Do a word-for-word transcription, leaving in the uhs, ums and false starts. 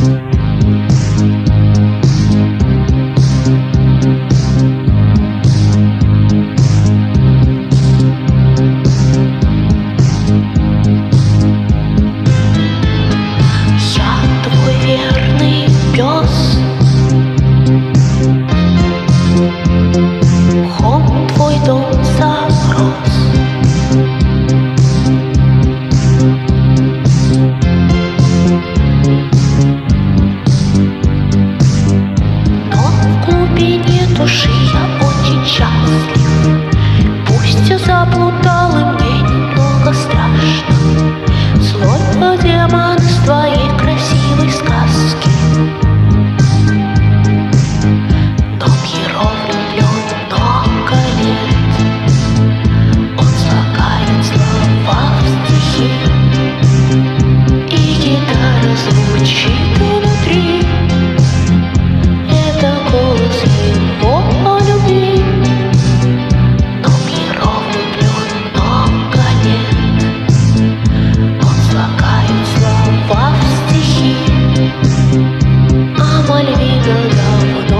Души я очень счастлив, пусть и заблудал, и мне немного страшно. Злой демон из твоей красивой сказки, но Пьеро влюблен много лет. Он слагает слова в стихи, и гитара звучит внутри. Это голос его о любви, но Пьеро влюблен много лет. Он слагает слова в стихи, а Мальвина давно